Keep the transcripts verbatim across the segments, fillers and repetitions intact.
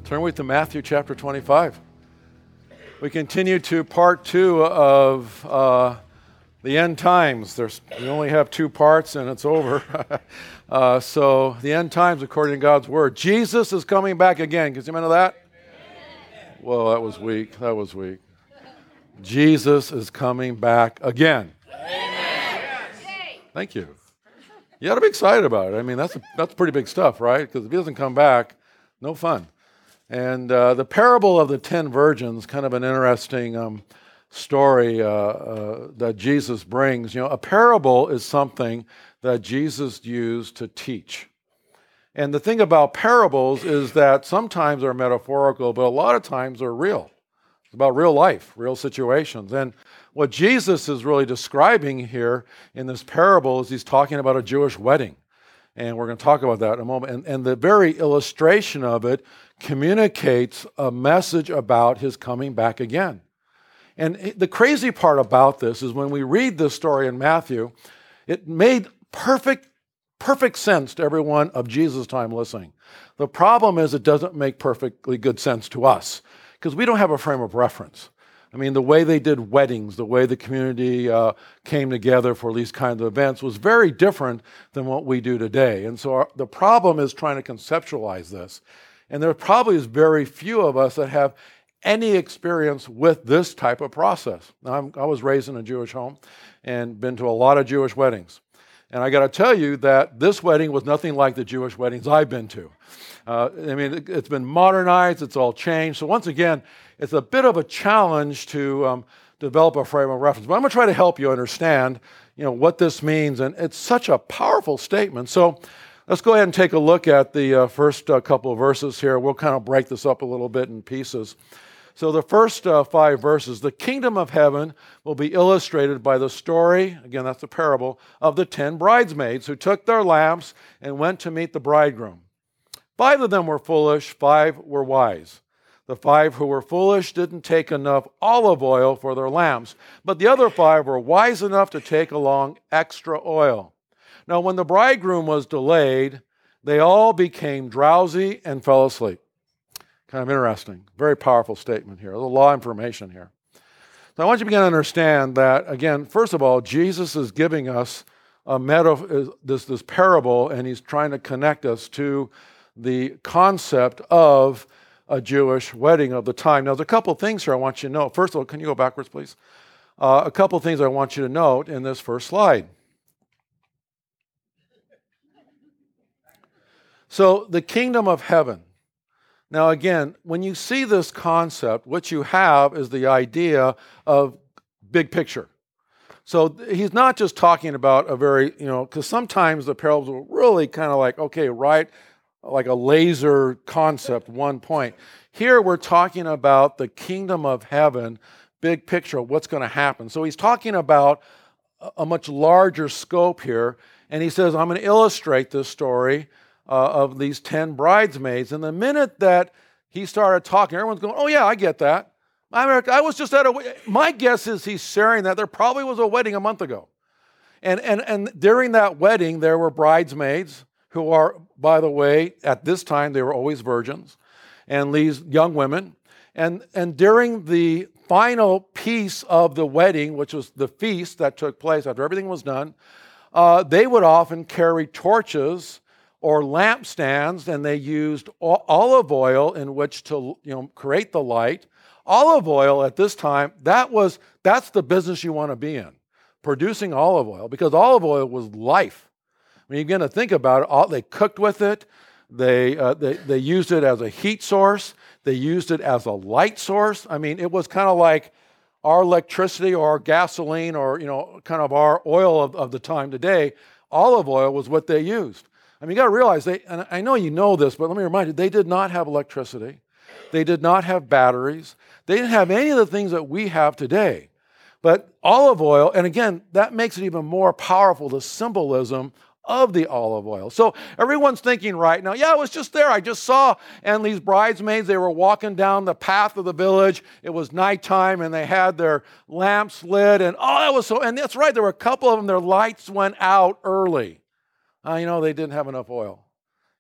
Turn with to Matthew chapter twenty-five. We continue to part two of uh, the end times. There's, we only have two parts and it's over. uh, so the end times according to God's word. Jesus is coming back again. Can you remember that? Amen. Well, that was weak. That was weak. Jesus is coming back again. Amen. Thank you. You ought to be excited about it. I mean, that's a, that's pretty big stuff, right? Because if he doesn't come back, no fun. And uh, the parable of the ten virgins, kind of an interesting um, story uh, uh, that Jesus brings. You know, a parable is something that Jesus used to teach. And the thing about parables is that sometimes they're metaphorical, but a lot of times they're real. It's about real life, real situations. And what Jesus is really describing here in this parable is he's talking about a Jewish wedding. And we're going to talk about that in a moment. And, and the very illustration of it communicates a message about his coming back again. And the crazy part about this is when we read this story in Matthew, it made perfect, perfect sense to everyone of Jesus' time listening. The problem is it doesn't make perfectly good sense to us because we don't have a frame of reference. I mean, the way they did weddings, the way the community uh, came together for these kinds of events was very different than what we do today. And so our, the problem is trying to conceptualize this. And there probably is very few of us that have any experience with this type of process. Now, I'm, I was raised in a Jewish home and been to a lot of Jewish weddings. And I got to tell you that this wedding was nothing like the Jewish weddings I've been to. Uh, I mean, it, it's been modernized, it's all changed. So once again, it's a bit of a challenge to um, develop a frame of reference. But I'm going to try to help you understand, you know, what this means. And it's such a powerful statement. So let's go ahead and take a look at the uh, first uh, couple of verses here. We'll kind of break this up a little bit in pieces. So the first uh, five verses, the kingdom of heaven will be illustrated by the story, again, that's the parable, of the ten bridesmaids who took their lamps and went to meet the bridegroom. Five of them were foolish, five were wise. The five who were foolish didn't take enough olive oil for their lamps, but the other five were wise enough to take along extra oil. Now, when the bridegroom was delayed, they all became drowsy and fell asleep. Kind of interesting. Very powerful statement here. There's a lot of information here. So I want you to begin to understand that, again, first of all, Jesus is giving us a meta, this, this parable, and he's trying to connect us to the concept of a Jewish wedding of the time. Now, there's a couple of things here I want you to know. First of all, can you go backwards, please? Uh, a couple of things I want you to note in this first slide. So, the kingdom of heaven. Now, again, when you see this concept, what you have is the idea of big picture. So he's not just talking about a very, you know, because sometimes the parables are really kind of like, okay, right, like a laser concept, one point. Here we're talking about the kingdom of heaven, big picture of what's going to happen. So he's talking about a much larger scope here, and he says, I'm going to illustrate this story Uh, of these ten bridesmaids. And the minute that he started talking, everyone's going, oh yeah, I get that. I, I was just at a wedding. My guess is he's sharing that there probably was a wedding a month ago. And, and, and during that wedding, there were bridesmaids who are, by the way, at this time, they were always virgins, and these young women. And, and during the final piece of the wedding, which was the feast that took place after everything was done, uh, they would often carry torches or lampstands, and they used olive oil in which to, you know, create the light. Olive oil at this time, that was that's the business you want to be in, producing olive oil, because olive oil was life. I mean, you're going to think about it. All, they cooked with it. They, uh, they they used it as a heat source. They used it as a light source. I mean, it was kind of like our electricity or our gasoline or, you know, kind of our oil of, of the time today. Olive oil was what they used. I mean, you got to realize, they, and I know you know this, but let me remind you, they did not have electricity. They did not have batteries. They didn't have any of the things that we have today. But olive oil, and again, that makes it even more powerful, the symbolism of the olive oil. So everyone's thinking right now, yeah, I was just there. I just saw, and these bridesmaids, they were walking down the path of the village. It was nighttime, and they had their lamps lit, and oh, that was so, and that's right, there were a couple of them, their lights went out early. Uh, you know, they didn't have enough oil.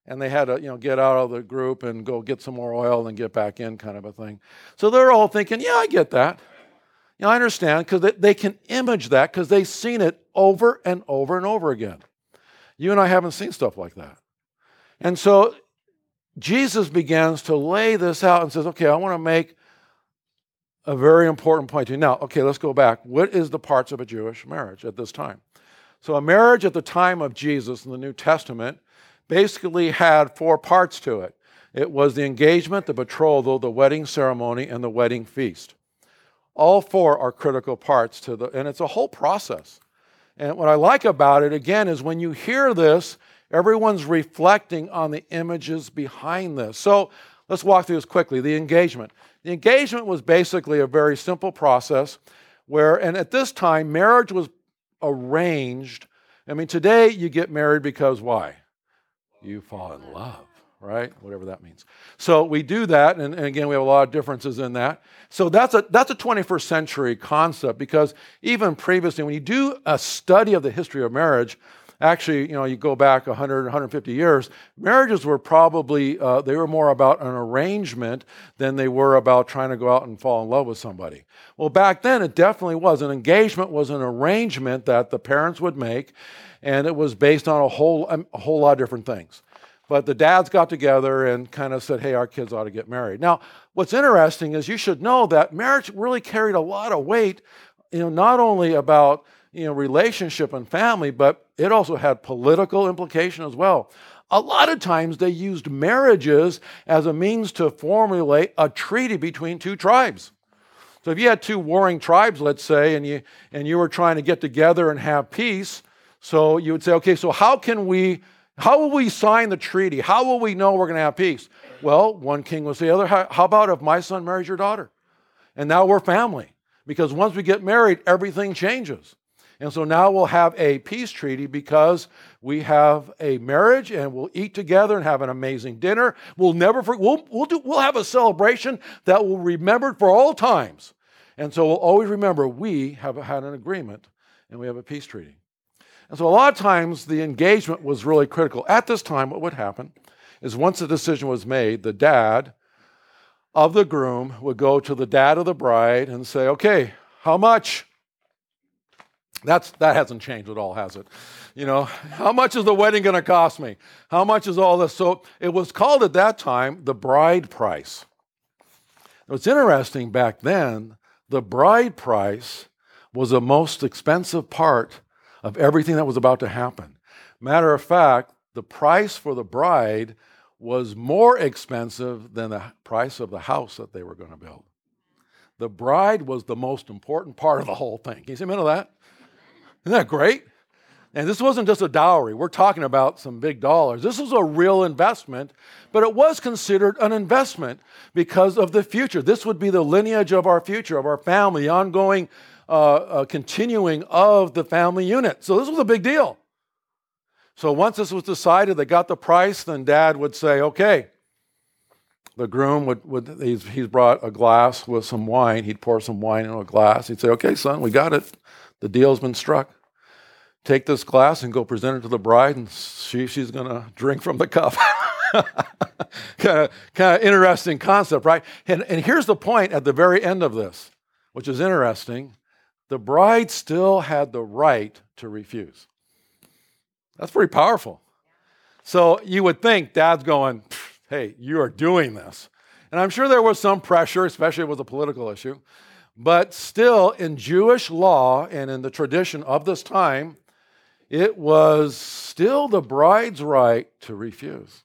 and they had to, you know, get out of the group and go get some more oil and get back in, kind of a thing. So they're all thinking, yeah, I get that. You know, I understand, because they, they can image that because they've seen it over and over and over again. You and I haven't seen stuff like that. And so Jesus begins to lay this out and says, okay, I want to make a very important point to you. Now, okay, let's go back. What is the parts of a Jewish marriage at this time? So a marriage at the time of Jesus in the New Testament basically had four parts to it. It was the engagement, the betrothal, the wedding ceremony, and the wedding feast. All four are critical parts to the, and it's a whole process. And what I like about it, again, is when you hear this, everyone's reflecting on the images behind this. So let's walk through this quickly. The engagement. The engagement was basically a very simple process where, and at this time, marriage was arranged. I mean, today you get married because why? You fall in love, right? Whatever that means. So we do that, and, and again, we have a lot of differences in that. So that's a that's a twenty-first century concept, because even previously, when you do a study of the history of marriage, actually, you know, you go back one hundred, one hundred fifty years, marriages were probably, uh, they were more about an arrangement than they were about trying to go out and fall in love with somebody. Well, back then, it definitely was. An engagement was an arrangement that the parents would make, and it was based on a whole, a whole lot of different things. But the dads got together and kind of said, hey, our kids ought to get married. Now, what's interesting is you should know that marriage really carried a lot of weight, you know, not only about, you know, relationship and family, but it also had political implication as well. A lot of times they used marriages as a means to formulate a treaty between two tribes. So if you had two warring tribes, let's say, and you and you were trying to get together and have peace, so you would say, okay, so how can we, how will we sign the treaty? How will we know we're going to have peace? Well, one king was the other. How, how about if my son marries your daughter? And now we're family. Because once we get married, everything changes. And so now we'll have a peace treaty because we have a marriage, and we'll eat together and have an amazing dinner. We'll never, we'll, we'll, do, we'll have a celebration that we'll remember for all times. And so we'll always remember we have had an agreement and we have a peace treaty. And so a lot of times the engagement was really critical. At this time, what would happen is once the decision was made, the dad of the groom would go to the dad of the bride and say, okay, how much? That's, that hasn't changed at all, has it? You know, how much is the wedding going to cost me? How much is all this? So it was called at that time the bride price. What's interesting, back then, the bride price was the most expensive part of everything that was about to happen. Matter of fact, the price for the bride was more expensive than the price of the house that they were going to build. The bride was the most important part of the whole thing. Can you see a minute of that? Isn't that great? And this wasn't just a dowry. We're talking about some big dollars. This was a real investment, but it was considered an investment because of the future. This would be the lineage of our future, of our family, the ongoing uh, uh, continuing of the family unit. So this was a big deal. So once this was decided, they got the price, then dad would say, okay. The groom would, would he's, he's brought a glass with some wine. He'd pour some wine into a glass. He'd say, okay, son, we got it. The deal's been struck. Take this glass and go present it to the bride, and she, she's going to drink from the cup. kind of kind of interesting concept, right? And, and here's the point at the very end of this, which is interesting. The bride still had the right to refuse. That's pretty powerful. So you would think dad's going, hey, you are doing this. And I'm sure there was some pressure, especially if it was a political issue. But still, in Jewish law and in the tradition of this time, it was still the bride's right to refuse.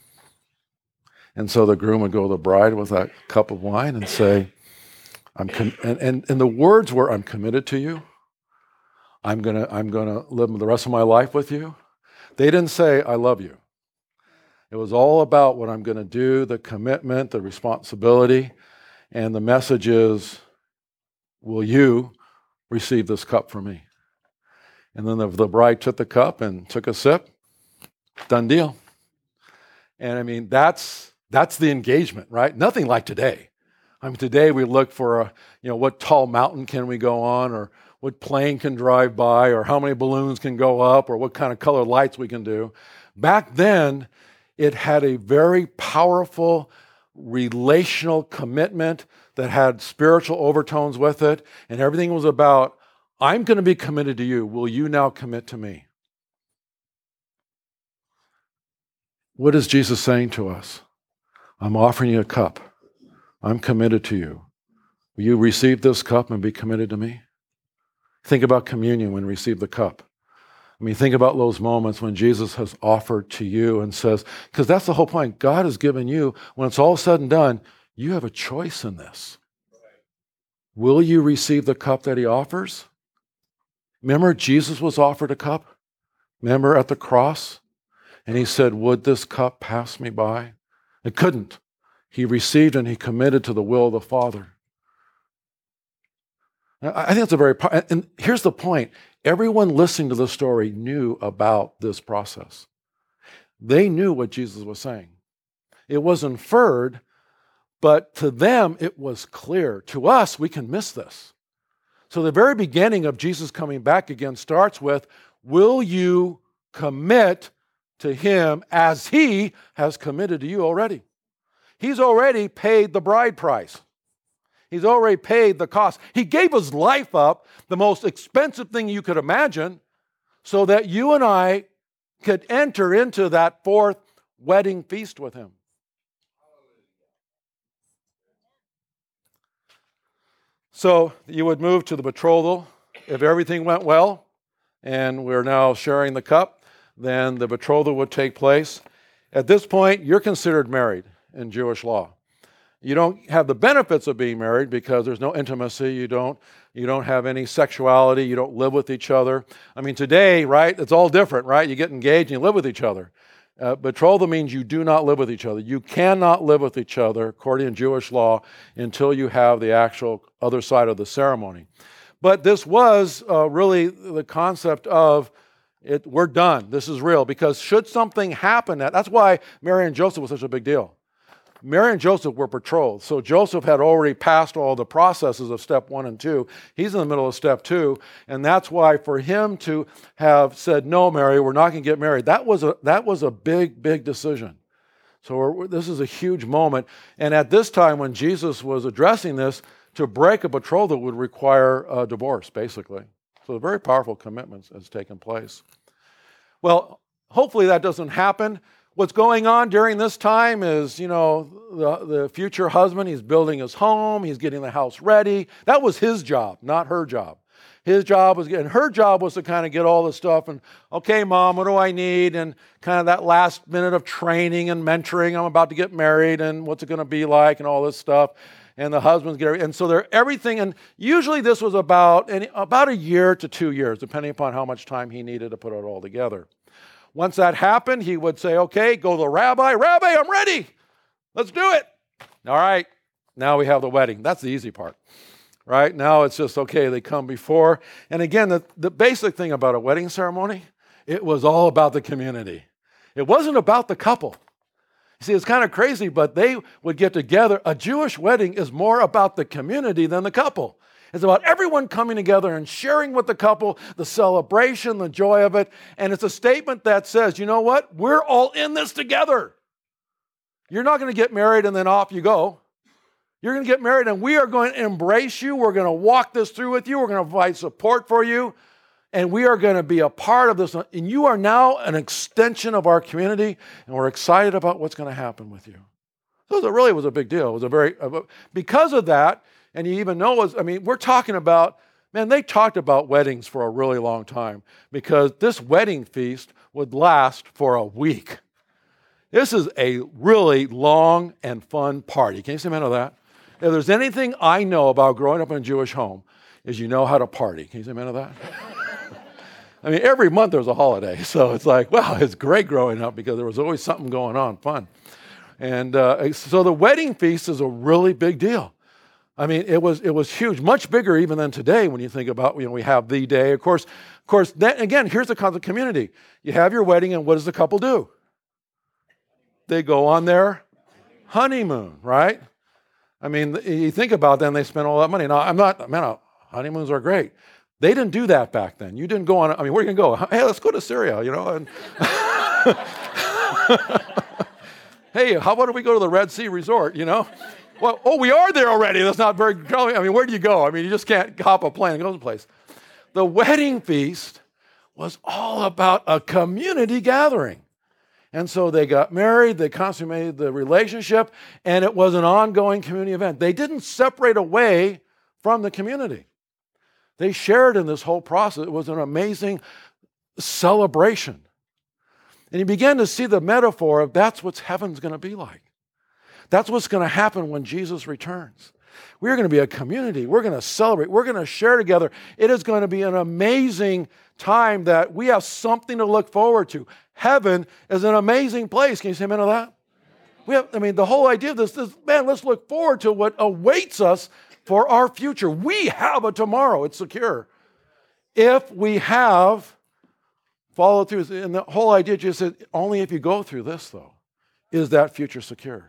And so the groom would go to the bride with that cup of wine and say, I'm com-, and, and, and the words were, I'm committed to you. I'm gonna, I'm gonna live the rest of my life with you. They didn't say, I love you. It was all about what I'm gonna do, the commitment, the responsibility, and the message is, will you receive this cup from me? And then the, the bride took the cup and took a sip. Done deal. And I mean, that's that's the engagement, right? Nothing like today. I mean, today we look for, a, you know, what tall mountain can we go on, or what plane can drive by, or how many balloons can go up, or what kind of colored lights we can do. Back then, It had a very powerful relational commitment that had spiritual overtones with it, and everything was about, I'm going to be committed to you. Will you now commit to me? What is Jesus saying to us? I'm offering you a cup. I'm committed to you. Will you receive this cup and be committed to me? Think about communion when you receive the cup. I mean, think about those moments when Jesus has offered to you and says, because that's the whole point. God has given you, when it's all said and done, you have a choice in this. Will you receive the cup that he offers? Remember, Jesus was offered a cup? Remember at the cross? And he said, would this cup pass me by? It couldn't. He received and he committed to the will of the Father. I think it's a very, and here's the point. Everyone listening to the story knew about this process. They knew what Jesus was saying. It was inferred, but to them it was clear. To us, we can miss this. So the very beginning of Jesus coming back again starts with, will you commit to him as he has committed to you already? He's already paid the bride price. He's already paid the cost. He gave his life up, the most expensive thing you could imagine, so that you and I could enter into that fourth wedding feast with him. So you would move to the betrothal. If everything went well, and we're now sharing the cup, then the betrothal would take place. At this point, you're considered married in Jewish law. You don't have the benefits of being married because there's no intimacy. You don't, you don't have any sexuality. You don't live with each other. I mean, today, right, it's all different, right? You get engaged and you live with each other. Uh, betrothal means you do not live with each other. You cannot live with each other, according to Jewish law, until you have the actual other side of the ceremony. But this was uh, really the concept of, it, we're done. This is real. Because should something happen, that, that's why Mary and Joseph was such a big deal. Mary and Joseph were betrothed. So Joseph had already passed all the processes of step one and two. He's in the middle of step two. And that's why for him to have said, no, Mary, we're not going to get married, that was a, that was a big, big decision. So we're, this is a huge moment. And at this time when Jesus was addressing this, to break a betrothal would require a divorce, basically. So a very powerful commitment has taken place. Well, hopefully that doesn't happen. What's going on during this time is, you know, the, the future husband, he's building his home, he's getting the house ready. That was his job, not her job. His job was, and her job was to kind of get all this stuff and, okay, Mom, what do I need? And kind of that last minute of training and mentoring. I'm about to get married and what's it going to be like and all this stuff. And the husbands get, and so they're everything. And usually this was about, about a year to two years, depending upon how much time he needed to put it all together. Once that happened, he would say, okay, go to the rabbi. Rabbi, I'm ready. Let's do it. All right, now we have the wedding. That's the easy part, right? Now it's just, okay, they come before. And again, the, the basic thing about a wedding ceremony, it was all about the community. It wasn't about the couple. You see, it's kind of crazy, but they would get together. A Jewish wedding is more about the community than the couple. It's about everyone coming together and sharing with the couple the celebration, the joy of it. And it's a statement that says, you know what? We're all in this together. You're not going to get married and then off you go. You're going to get married and we are going to embrace you. We're going to walk this through with you. We're going to provide support for you. And we are going to be a part of this. And you are now an extension of our community. And we're excited about what's going to happen with you. So it really was a big deal. It was a very, because of that, and you even know, I mean, we're talking about, man, they talked about weddings for a really long time because this wedding feast would last for a week. This is a really long and fun party. Can you say amen to that? If there's anything I know about growing up in a Jewish home, is you know how to party. Can you say amen to that? I mean, every month there's a holiday. So it's like, wow, it's great growing up because there was always something going on, fun. And uh, so the wedding feast is a really big deal. I mean, it was it was huge, much bigger even than today when you think about, you know, we have the day. Of course, of course. Then again, here's the concept of community. You have your wedding, and what does the couple do? They go on their honeymoon, right? I mean, you think about them, they spend all that money. Now, I'm not, man, honeymoons are great. They didn't do that back then. You didn't go on, I mean, where are you going to go? Hey, let's go to Syria, you know. And Hey, how about if we go to the Red Sea Resort, you know? Well, oh, we are there already. That's not very, I mean, where do you go? I mean, you just can't hop a plane and go to the place. The wedding feast was all about a community gathering. And so they got married, they consummated the relationship, and it was an ongoing community event. They didn't separate away from the community. They shared in this whole process. It was an amazing celebration. And you begin to see the metaphor of that's what heaven's going to be like. That's what's going to happen when Jesus returns. We're going to be a community. We're going to celebrate. We're going to share together. It is going to be an amazing time that we have something to look forward to. Heaven is an amazing place. Can you say amen to that? We have, I mean, the whole idea of this is, man, let's look forward to what awaits us for our future. We have a tomorrow. It's secure. If we have followed through, and the whole idea just said, only if you go through this, though, is that future secure.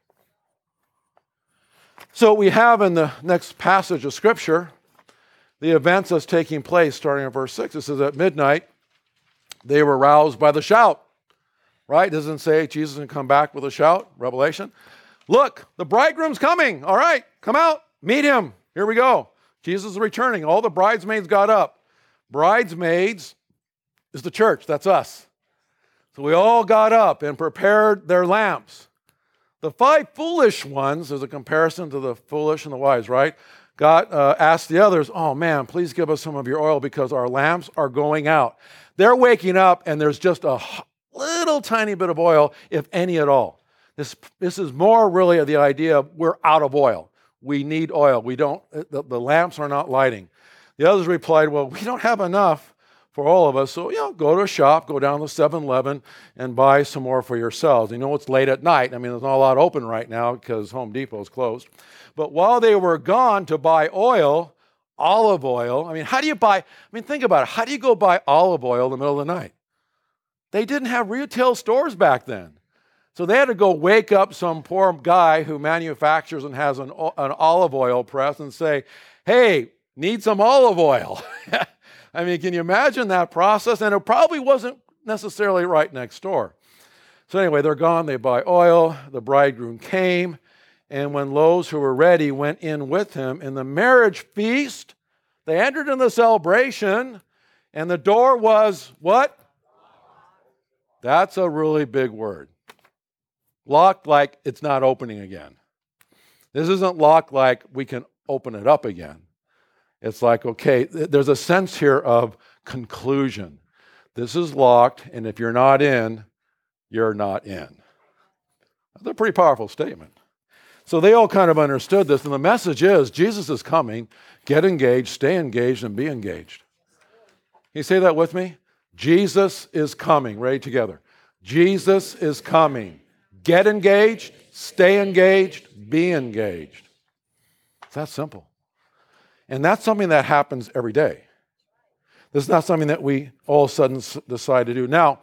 So we have in the next passage of Scripture the events that's taking place starting in verse six. It says, at midnight, they were roused by the shout. Right? It doesn't say Jesus can come back with a shout, Revelation. Look, the bridegroom's coming. All right, come out, meet him. Here we go. Jesus is returning. All the bridesmaids got up. Bridesmaids is the church. That's us. So we all got up and prepared their lamps. The five foolish ones, as a comparison to the foolish and the wise, right? God uh, asked the others, oh man, please give us some of your oil because our lamps are going out. They're waking up and there's just a little tiny bit of oil, if any at all. This, this is more really of the idea of we're out of oil. We need oil. We don't, the, the lamps are not lighting. The others replied, well, we don't have enough for all of us. So, you know, go to a shop, go down to seven eleven and buy some more for yourselves. You know, it's late at night. I mean, there's not a lot open right now because Home Depot is closed. But while they were gone to buy oil, olive oil, I mean, how do you buy, I mean, think about it. How do you go buy olive oil in the middle of the night? They didn't have retail stores back then. So they had to go wake up some poor guy who manufactures and has an, an olive oil press and say, hey, need some olive oil. I mean, can you imagine that process? And it probably wasn't necessarily right next door. So anyway, they're gone. They buy oil. The bridegroom came. And when those who were ready went in with him in the marriage feast, they entered in the celebration, and the door was what? That's a really big word. Locked like it's not opening again. This isn't locked like we can open it up again. It's like, okay, there's a sense here of conclusion. This is locked, and if you're not in, you're not in. That's a pretty powerful statement. So they all kind of understood this, and the message is, Jesus is coming. Get engaged, stay engaged, and be engaged. Can you say that with me? Jesus is coming. Ready together. Jesus is coming. Get engaged, stay engaged, be engaged. It's that simple. And that's something that happens every day. This is not something that we all of a sudden decide to do. Now,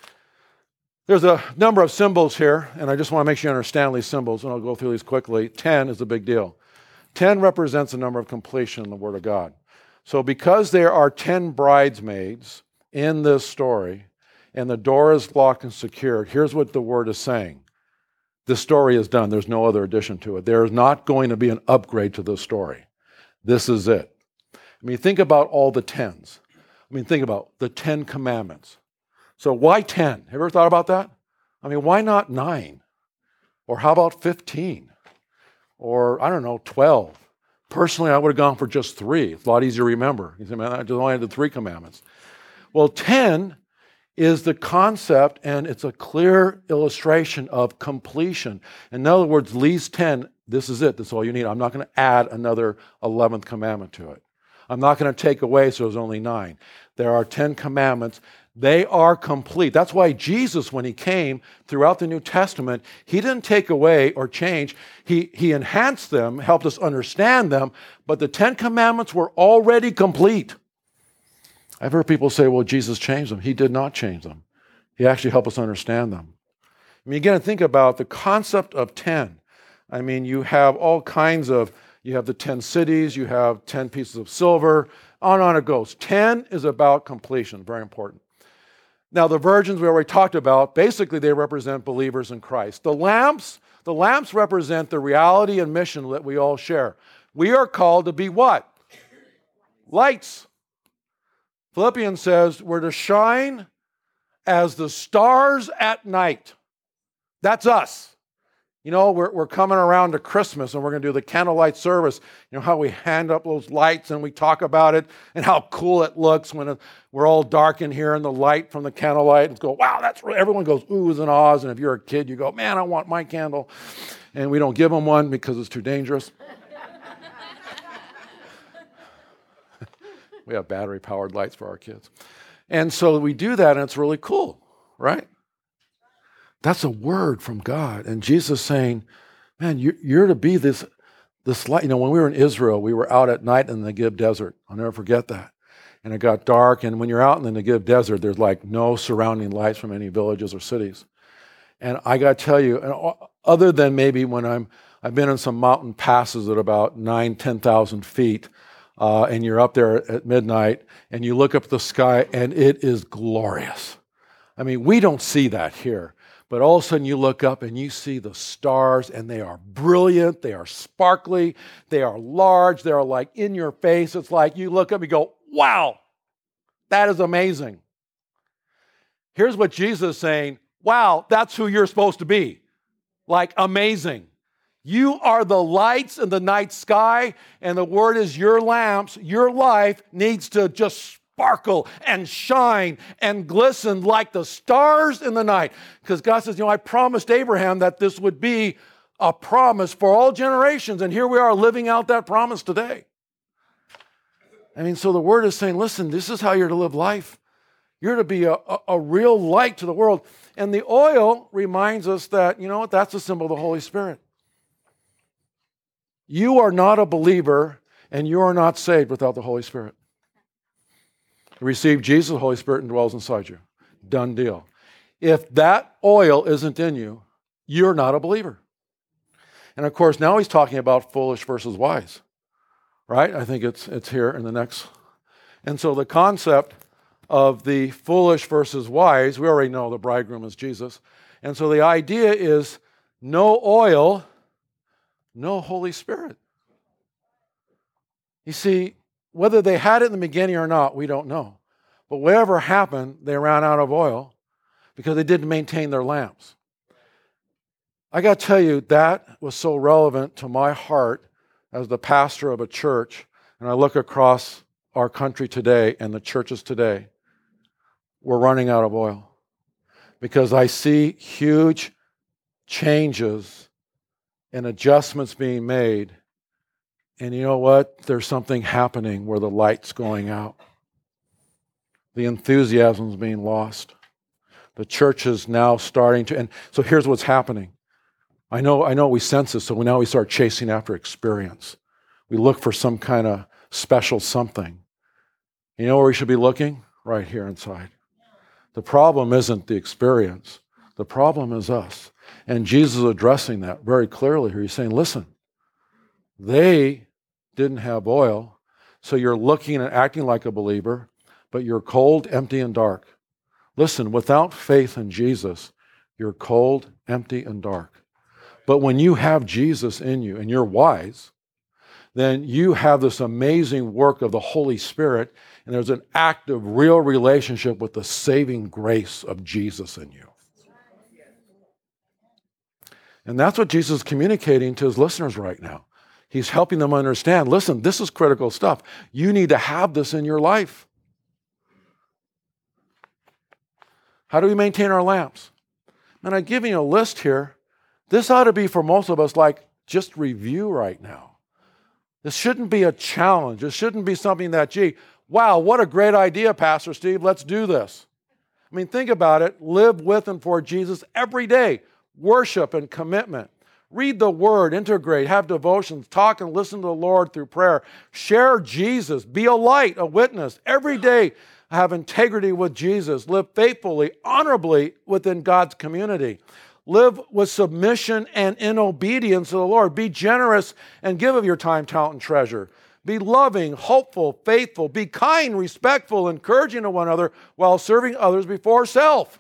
there's a number of symbols here, and I just want to make sure you understand these symbols, and I'll go through these quickly. Ten is a big deal. Ten represents the number of completion in the Word of God. So because there are ten bridesmaids in this story, and the door is locked and secured, here's what the Word is saying. This story is done. There's no other addition to it. There is not going to be an upgrade to this story. This is it. I mean, think about all the tens. I mean, think about the Ten Commandments. So why ten? Have you ever thought about that? I mean, why not nine? Or how about fifteen? Or, I don't know, twelve? Personally, I would have gone for just three. It's a lot easier to remember. You say, man, I just only had the three commandments. Well, ten is the concept, and it's a clear illustration of completion. In other words, these ten, this is it. That's all you need. I'm not going to add another eleventh commandment to it. I'm not going to take away so there's only nine. There are ten commandments. They are complete. That's why Jesus, when he came throughout the New Testament, he didn't take away or change. He, he enhanced them, helped us understand them, but the Ten Commandments were already complete. I've heard people say, well, Jesus changed them. He did not change them. He actually helped us understand them. I mean, again, think about the concept of ten. I mean, you have all kinds of, you have the ten cities, you have ten pieces of silver, on and on it goes. ten is about completion, very important. Now, the virgins we already talked about, basically they represent believers in Christ. The lamps, the lamps represent the reality and mission that we all share. We are called to be what? Lights. Philippians says we're to shine as the stars at night. That's us. You know, we're, we're coming around to Christmas and we're going to do the candlelight service. You know, how we hand up those lights and we talk about it and how cool it looks when it, we're all dark in here and the light from the candlelight. And go, wow, that's really, everyone goes oohs and ahs. And if you're a kid, you go, man, I want my candle. And we don't give them one because it's too dangerous. We have battery-powered lights for our kids. And so we do that and it's really cool, right? That's a word from God. And Jesus is saying, man, you're to be this, this light. You know, when we were in Israel, we were out at night in the Negev desert. I'll never forget that. And it got dark. And when you're out in the Negev desert, there's like no surrounding lights from any villages or cities. And I got to tell you, and other than maybe when I'm, I've been in some mountain passes at about nine, ten thousand feet, uh, and you're up there at midnight, and you look up at the sky, and it is glorious. I mean, we don't see that here. But all of a sudden you look up and you see the stars and they are brilliant, they are sparkly, they are large, they are like in your face. It's like you look up and go, wow, that is amazing. Here's what Jesus is saying, wow, that's who you're supposed to be. Like amazing. You are the lights in the night sky, and the word is your lamps, your life needs to just sparkle and shine and glisten like the stars in the night. Because God says, you know, I promised Abraham that this would be a promise for all generations. And here we are living out that promise today. I mean, so the word is saying, listen, this is how you're to live life. You're to be a, a, a real light to the world. And the oil reminds us that, you know what, that's a symbol of the Holy Spirit. You are not a believer and you are not saved without the Holy Spirit. Receive Jesus, the Holy Spirit, and dwells inside you. Done deal. If that oil isn't in you, you're not a believer. And of course, now he's talking about foolish versus wise. Right? I think it's it's here in the next. And so the concept of the foolish versus wise, we already know the bridegroom is Jesus. And so the idea is no oil, no Holy Spirit. You see, whether they had it in the beginning or not, we don't know. But whatever happened, they ran out of oil because they didn't maintain their lamps. I got to tell you, that was so relevant to my heart as the pastor of a church. And I look across our country today and the churches today, we're running out of oil. Because I see huge changes and adjustments being made. And you know what? There's something happening where the light's going out. The enthusiasm's being lost. The church is now starting to, and so here's what's happening. I know, I know we sense this, so now we start chasing after experience. We look for some kind of special something. You know where we should be looking? Right here inside. The problem isn't the experience. The problem is us. And Jesus is addressing that very clearly here. He's saying, listen, they didn't have oil, so you're looking and acting like a believer, but you're cold, empty, and dark. Listen, without faith in Jesus, you're cold, empty, and dark. But when you have Jesus in you and you're wise, then you have this amazing work of the Holy Spirit, and there's an active, real relationship with the saving grace of Jesus in you. And that's what Jesus is communicating to his listeners right now. He's helping them understand, listen, this is critical stuff. You need to have this in your life. How do we maintain our lamps? And I'm giving you a list here. This ought to be for most of us like just review right now. This shouldn't be a challenge. This shouldn't be something that, gee, wow, what a great idea, Pastor Steve. Let's do this. I mean, think about it. Live with and for Jesus every day. Worship and commitment. Read the Word, integrate, have devotions, talk and listen to the Lord through prayer. Share Jesus. Be a light, a witness. Every day have integrity with Jesus. Live faithfully, honorably within God's community. Live with submission and in obedience to the Lord. Be generous and give of your time, talent, and treasure. Be loving, hopeful, faithful. Be kind, respectful, encouraging to one another while serving others before self.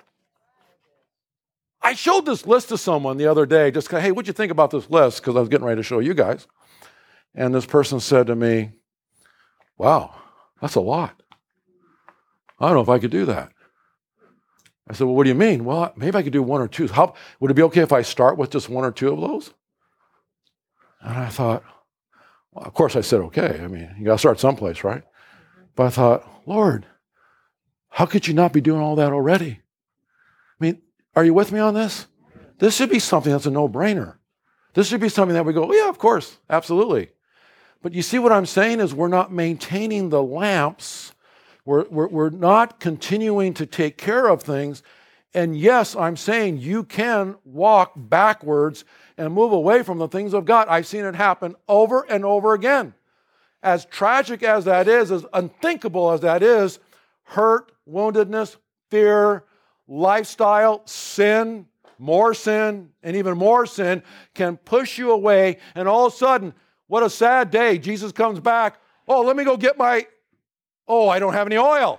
I showed this list to someone the other day. Just, hey, what'd you think about this list? Because I was getting ready to show you guys. And this person said to me, wow, that's a lot. I don't know if I could do that. I said, well, what do you mean? Well, maybe I could do one or two. How, would it be okay if I start with just one or two of those? And I thought, well, of course I said, okay. I mean, you got to start someplace, right? But I thought, Lord, how could you not be doing all that already? I mean, are you with me on this? This should be something that's a no-brainer. This should be something that we go, oh, yeah, of course, absolutely. But you see what I'm saying is we're not maintaining the lamps. We're, we're, we're not continuing to take care of things. And yes, I'm saying you can walk backwards and move away from the things of God. I've seen it happen over and over again. As tragic as that is, as unthinkable as that is, hurt, woundedness, fear, lifestyle, sin, more sin, and even more sin can push you away. And all of a sudden, what a sad day. Jesus comes back. Oh, let me go get my, oh, I don't have any oil.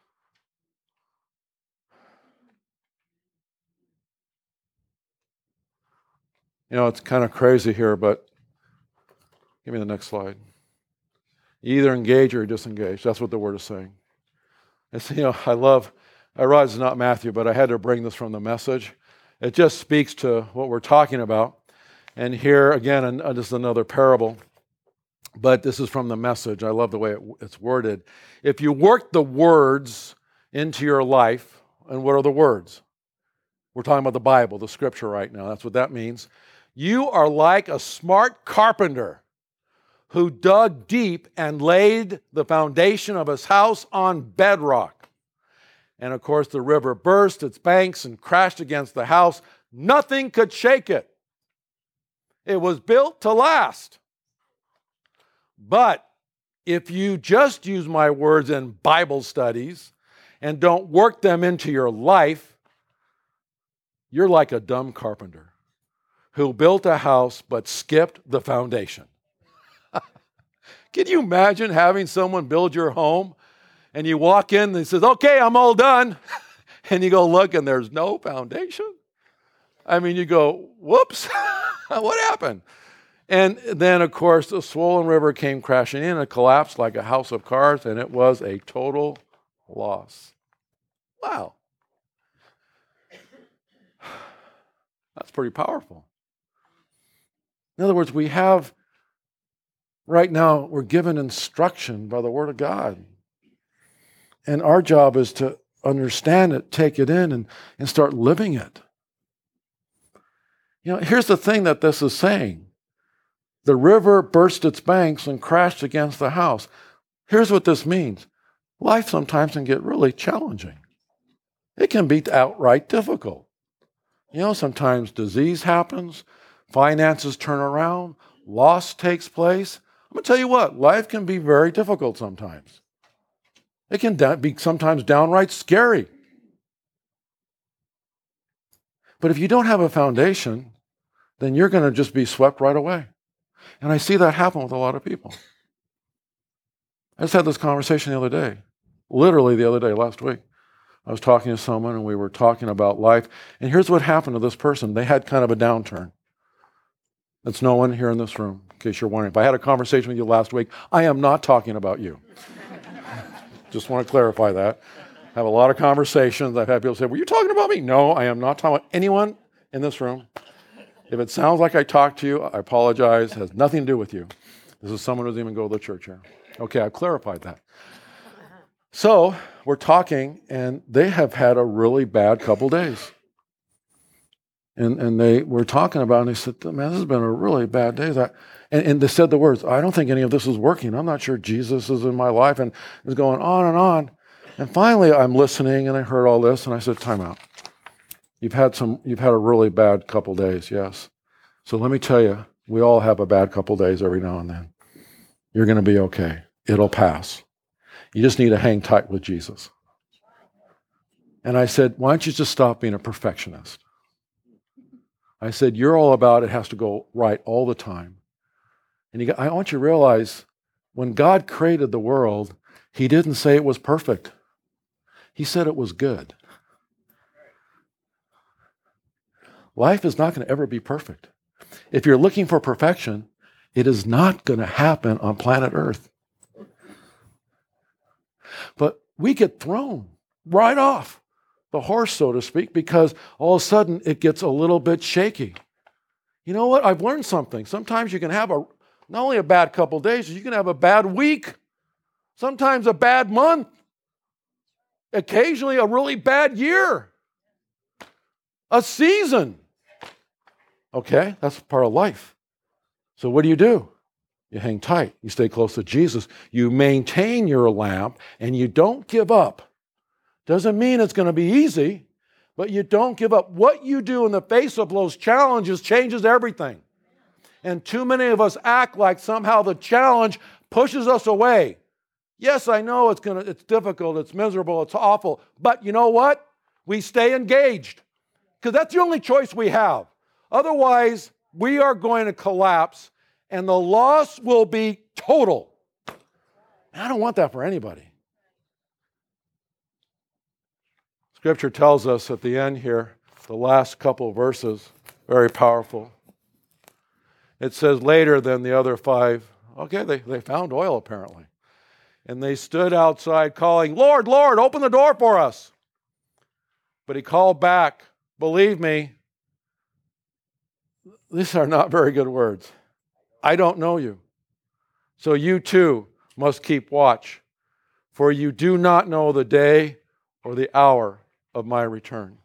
You know, it's kind of crazy here, but give me the next slide. You either engage or disengage. That's what the word is saying. It's, you know, I love, I realize it's not Matthew, but I had to bring this from the Message. It just speaks to what we're talking about. And here, again, an, uh, this is another parable, but this is from the Message. I love the way it, it's worded. If you work the words into your life, and what are the words? We're talking about the Bible, the Scripture right now. That's what that means. You are like a smart carpenter who dug deep and laid the foundation of his house on bedrock. And of course, the river burst its banks and crashed against the house. Nothing could shake it. It was built to last. But if you just use my words in Bible studies and don't work them into your life, you're like a dumb carpenter who built a house but skipped the foundation. Can you imagine having someone build your home and you walk in and he says, okay, I'm all done. And you go look and there's no foundation? I mean, you go, whoops, what happened? And then, of course, the swollen river came crashing in and collapsed like a house of cards, and it was a total loss. Wow. That's pretty powerful. In other words, we have, right now, we're given instruction by the Word of God. And our job is to understand it, take it in, and, and start living it. You know, here's the thing that this is saying. The river burst its banks and crashed against the house. Here's what this means. Life sometimes can get really challenging. It can be outright difficult. You know, sometimes disease happens, finances turn around, loss takes place. I'm going to tell you what, life can be very difficult sometimes. It can be sometimes downright scary. But if you don't have a foundation, then you're going to just be swept right away. And I see that happen with a lot of people. I just had this conversation the other day, literally the other day, last week. I was talking to someone and we were talking about life. And here's what happened to this person. They had kind of a downturn. That's no one here in this room, in case you're wondering. If I had a conversation with you last week, I am not talking about you. Just want to clarify that. I have a lot of conversations. I've had people say, were you talking about me? No, I am not talking about anyone in this room. If it sounds like I talked to you, I apologize. It has nothing to do with you. This is someone who doesn't even go to the church here. Okay, I've clarified that. So we're talking, and they have had a really bad couple days. And and they were talking about it, and they said, man, this has been a really bad day. That, and, and they said the words, I don't think any of this is working. I'm not sure Jesus is in my life. And it was going on and on. And finally, I'm listening, and I heard all this, and I said, time out. You've had some. You've had a really bad couple days, yes. So let me tell you, we all have a bad couple days every now and then. You're going to be okay. It'll pass. You just need to hang tight with Jesus. And I said, why don't you just stop being a perfectionist? I said, you're all about it has to go right all the time. And you got, I want you to realize when God created the world, he didn't say it was perfect. He said it was good. Life is not going to ever be perfect. If you're looking for perfection, it is not going to happen on planet Earth. But we get thrown right off the horse, so to speak, because all of a sudden it gets a little bit shaky. You know what? I've learned something. Sometimes you can have a not only a bad couple days, you can have a bad week, sometimes a bad month, occasionally a really bad year, a season. Okay, that's part of life. So what do you do? You hang tight. You stay close to Jesus. You maintain your lamp and you don't give up. Doesn't mean it's going to be easy, but you don't give up. What you do in the face of those challenges changes everything. And too many of us act like somehow the challenge pushes us away. Yes, I know it's gonna, it's difficult, it's miserable, it's awful, but you know what? We stay engaged because that's the only choice we have. Otherwise, we are going to collapse and the loss will be total. And I don't want that for anybody. Scripture tells us at the end here, the last couple of verses, very powerful. It says later than the other five, okay, they, they found oil apparently. And they stood outside calling, Lord, Lord, open the door for us. But he called back, believe me, these are not very good words. I don't know you. So you too must keep watch, for you do not know the day or the hour of my return.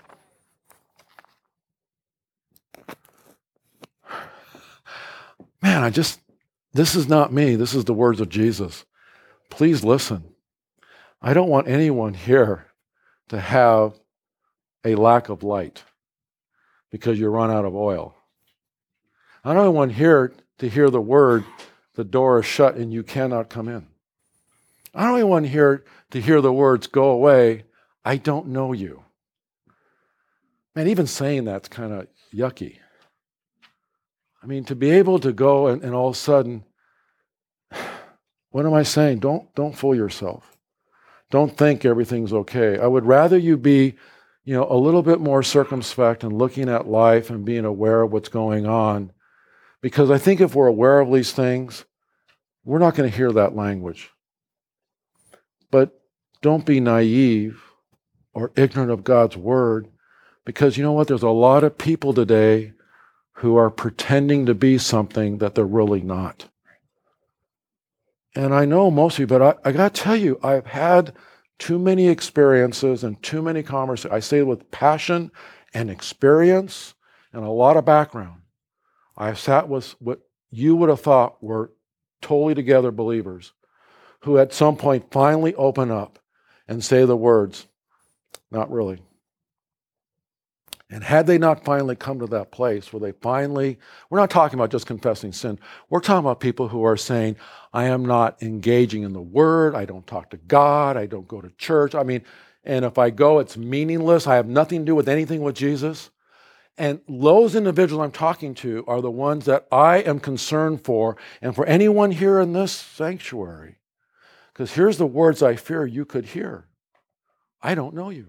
Man, I just, this is not me. This is the words of Jesus. Please listen. I don't want anyone here to have a lack of light because you run out of oil. I don't want here to hear the word, the door is shut and you cannot come in. I don't even want here to hear the words, go away, I don't know you. Man, even saying that's kind of yucky. I mean, to be able to go and, and all of a sudden, what am I saying? Don't, don't fool yourself. Don't think everything's okay. I would rather you be, you know, a little bit more circumspect and looking at life and being aware of what's going on. Because I think if we're aware of these things, we're not going to hear that language. But don't be naive or ignorant of God's word, because you know what? There's a lot of people today who are pretending to be something that they're really not. And I know most of you, but I, I got to tell you, I've had too many experiences and too many conversations. I say it with passion and experience and a lot of background. I've sat with what you would have thought were totally together believers who at some point finally open up and say the words, not really. And had they not finally come to that place where they finally, we're not talking about just confessing sin. We're talking about people who are saying, I am not engaging in the word. I don't talk to God. I don't go to church. I mean, and if I go, it's meaningless. I have nothing to do with anything with Jesus. And those individuals I'm talking to are the ones that I am concerned for, and for anyone here in this sanctuary. Because here's the words I fear you could hear. I don't know you.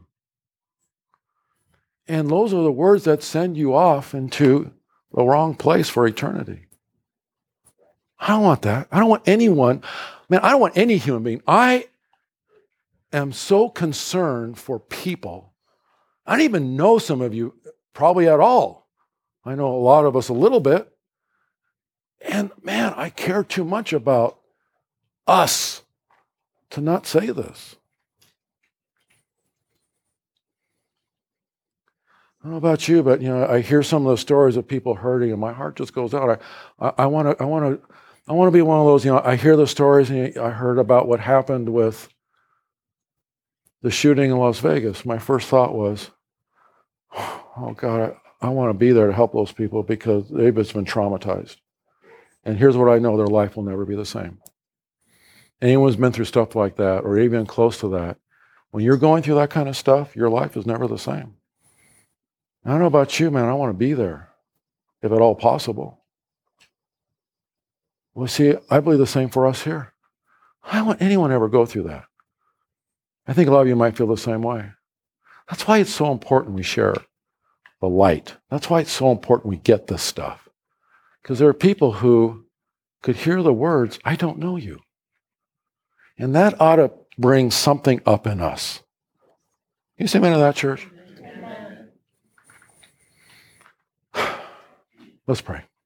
And those are the words that send you off into the wrong place for eternity. I don't want that. I don't want anyone, man, I don't want any human being. I am so concerned for people. I don't even know some of you probably at all. I know a lot of us a little bit. And man, I care too much about us to not say this. I don't know about you, but you know, I hear some of the stories of people hurting, and my heart just goes out. I want to, I want to, I want to be one of those. You know, I hear the stories, and I heard about what happened with the shooting in Las Vegas. My first thought was, oh God, I, I want to be there to help those people because they've just been traumatized. And here's what I know: their life will never be the same. Anyone who's been through stuff like that, or even close to that, when you're going through that kind of stuff, your life is never the same. I don't know about you, man. I want to be there, if at all possible. Well, see, I believe the same for us here. I don't want anyone to ever go through that. I think a lot of you might feel the same way. That's why it's so important we share the light. That's why it's so important we get this stuff. Because there are people who could hear the words, I don't know you. And that ought to bring something up in us. Can you say amen to that, church? Amen. Let's pray.